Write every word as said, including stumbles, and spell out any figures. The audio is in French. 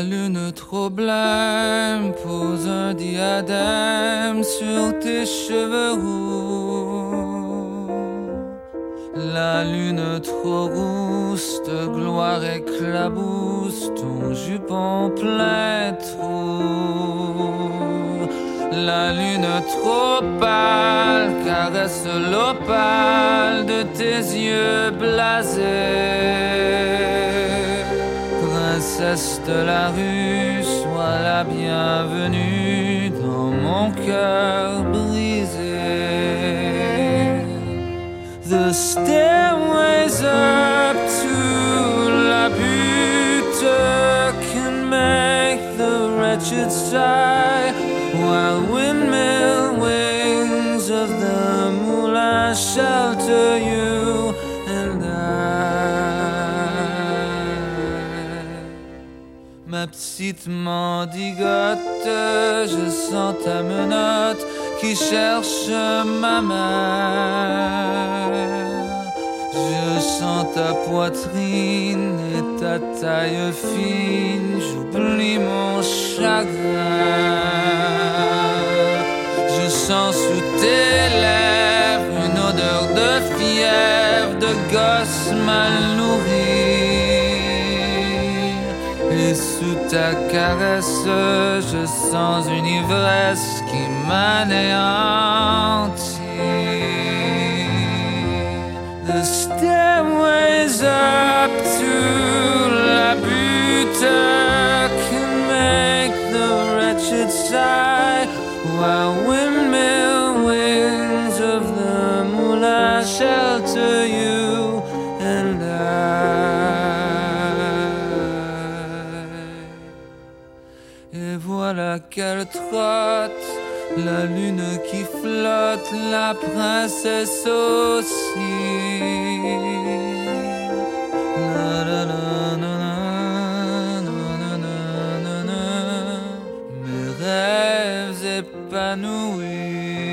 La lune trop blême pose un diadème sur tes cheveux roux. La lune trop rousse de gloire éclabousse ton jupon plein trou. La lune trop pâle caresse l'opale de tes yeux blasés. Princesse de la rue, sois la bienvenue dans mon cœur brisé. The stairways up to la butte can make the wretched sigh, while windmill wings of the moulin shelter you and I. Ma petite mendigote, je sens ta menotte qui cherche ma mère. Je sens ta poitrine et ta taille fine, j'oublie mon chagrin. Je sens sous tes lèvres une odeur de fièvre, de gosse mal nourri. Et sous ta caresse, je sens une ivresse qui m'anéantit. The stairways up to la butte can make the wretched sigh, while windmill wings of the moulin shelter you and I. Et voilà qu'elle trotte, la lune qui flotte, la princesse aussi. Na, na, na, na, na, na, na, na, na. Mes rêves épanouis.